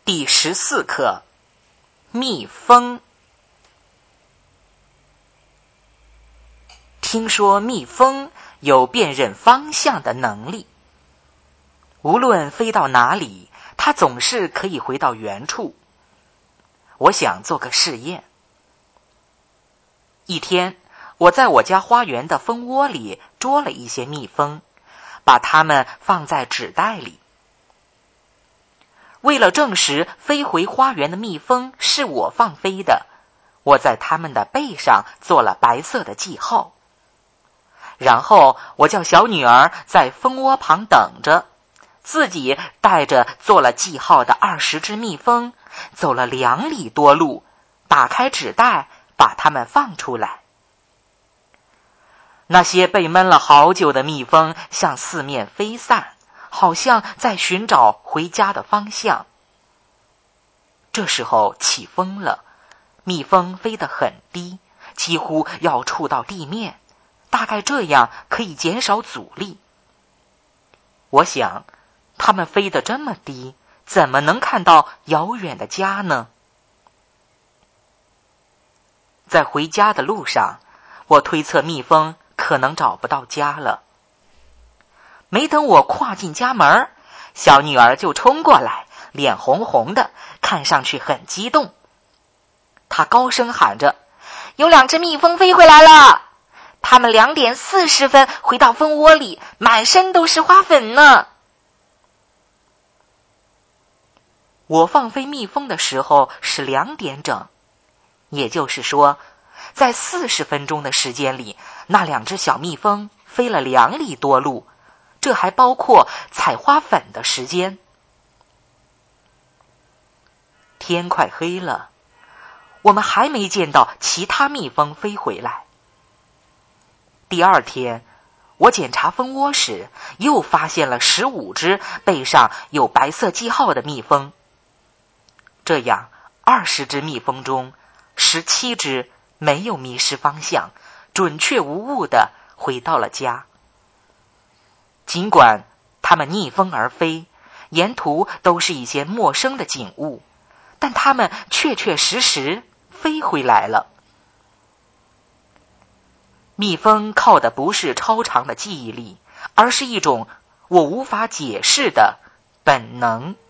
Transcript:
第14课，蜜蜂。听说蜜蜂有辨认方向的能力，无论飞到哪里，它总是可以回到原处。我想做个试验。一天，我在我家花园的蜂窝里捉了一些蜜蜂，把它们放在纸袋里。为了证实飞回花园的蜜蜂是我放飞的，我在它们的背上做了白色的记号。然后我叫小女儿在蜂窝旁等着，自己带着做了记号的20只蜜蜂，走了2里多路，打开纸袋，把它们放出来。那些被闷了好久的蜜蜂向四面飞散，好像在寻找回家的方向。这时候起风了，蜜蜂飞得很低，几乎要触到地面，大概这样可以减少阻力。我想，它们飞得这么低，怎么能看到遥远的家呢？在回家的路上，我推测蜜蜂可能找不到家了。没等我跨进家门，小女儿就冲过来，脸红红的，看上去很激动。她高声喊着：“有2只蜜蜂飞回来了！它们2点40分回到蜂窝里，满身都是花粉呢。”我放飞蜜蜂的时候是2点整，也就是说，在40分钟的时间里，那2只小蜜蜂飞了2里多路，这还包括采花粉的时间。天快黑了，我们还没见到其他蜜蜂飞回来。第2天，我检查蜂窝时，又发现了15只背上有白色记号的蜜蜂。这样，20只蜜蜂中，17只没有迷失方向，准确无误地回到了家。尽管它们逆风而飞，沿途都是一些陌生的景物，但它们确确实实飞回来了。蜜蜂靠的不是超长的记忆力，而是一种我无法解释的本能。